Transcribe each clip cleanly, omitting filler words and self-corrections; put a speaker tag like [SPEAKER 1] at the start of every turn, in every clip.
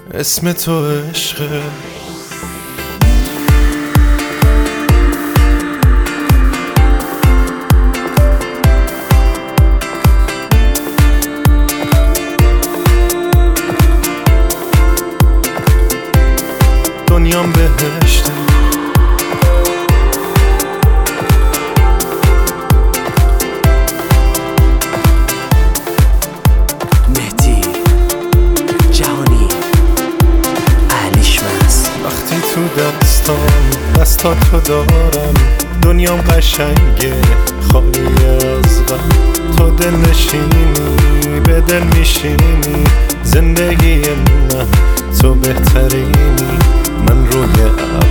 [SPEAKER 1] اسم تو عشقه. دنیام بهشته،
[SPEAKER 2] مهدی جهانی اهلیش مست.
[SPEAKER 1] وقتی تو دستاتو دارم دنیام قشنگه خالی از غم. تو دل نشینی به دل میشینی، زندگی من تو بهترینی. من روی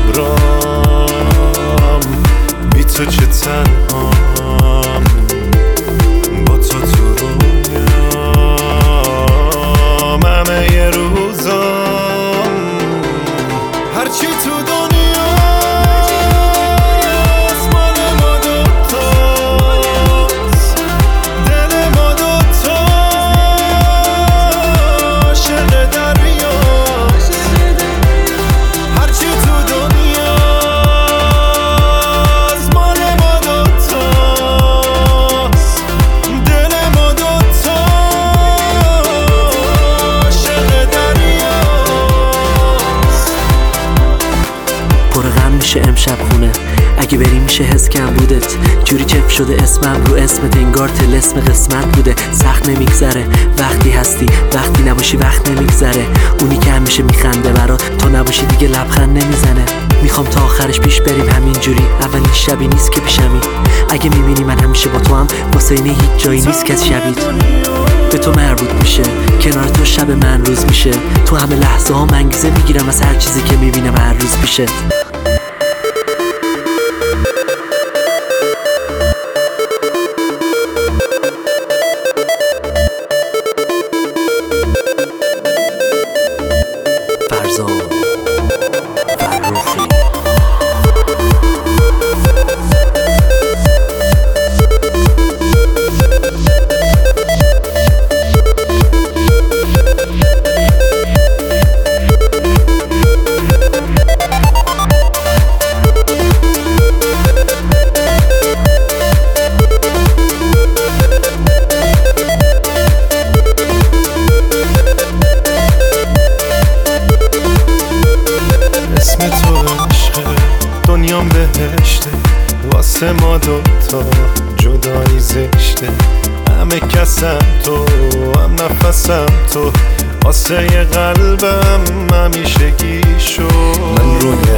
[SPEAKER 1] ابرام بی تو چه تنهام، با تو تو رویام همه یه روزام. هرچی تو دنیاست مال ما دوتاست، دل ما دوتاست، عشق دریاست. هرچی تو دنیاست مال ما دوتاست، دل ما دوتاست، عشق دریاست.
[SPEAKER 2] پر غم میشه امشب خونه، اگه بری میشه حس کم بودت. جوری چف شده اسمم رو اسمت، انگار طلسم قسمت بوده. سخت نمیگذره وقتی هستی، وقتی نباشی وقت نمیگذره. اونی که همیشه میخنده برات، تو نباشی دیگه لبخند نمیزنه. میخوام تا آخرش پیش بریم همینجوری، اولین شبی نیست که پیشمی. اگه میبینی من همیشه با تو هم، واسه اینه هیچ جایی نیست کس شبیت به تو مربوط میشه. کنار تو شب من روز میشه، تو همه لحظه ها انگیزه میگیرم از هر چیزی که میبینم هر روز پیشت. فرزان فرخی
[SPEAKER 1] اسم تو عشقه، دنیام بهشته، واسه ما دوتا جدایی زشته. همه کسم تو، هم نفسم تو، واسه یه قلبم همیشگی شو. من روی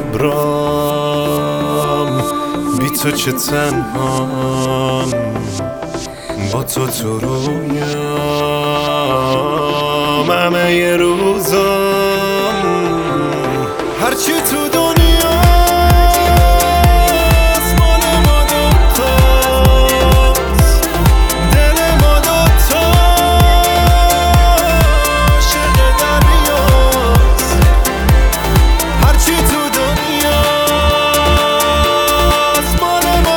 [SPEAKER 1] ابرام بی تو چه تنهام، با تو تو رویام همه یه روزام. هرچی تو دنیاست مال ما دوتاست، دل ما دوتاست، عشق دریاست. هرچی تو دنیاست مال ما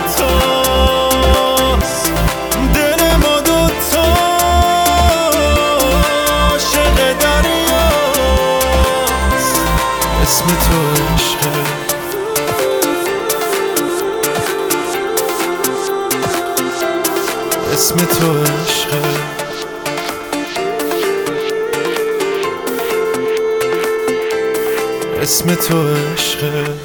[SPEAKER 1] دوتاست، دل ما دوتاست، عشق دریاست. اسم تو عشقه، اسم تو عشقه. اسم تو عشقه.